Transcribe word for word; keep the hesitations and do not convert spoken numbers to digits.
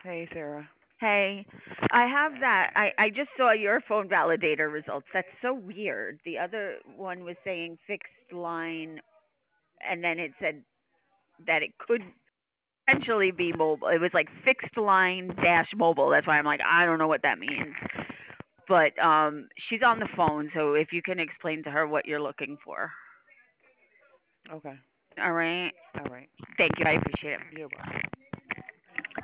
Hey, Sarah. Hey, I have that. I, I just saw your phone validator results. That's so weird. The other one was saying fixed line, and then it said that it could potentially be mobile. It was like fixed line dash mobile. That's why I'm like, I don't know what that means. But um, she's on the phone, so if you can explain to her what you're looking for. Okay. All right. All right. Thank you. I appreciate it. You're welcome.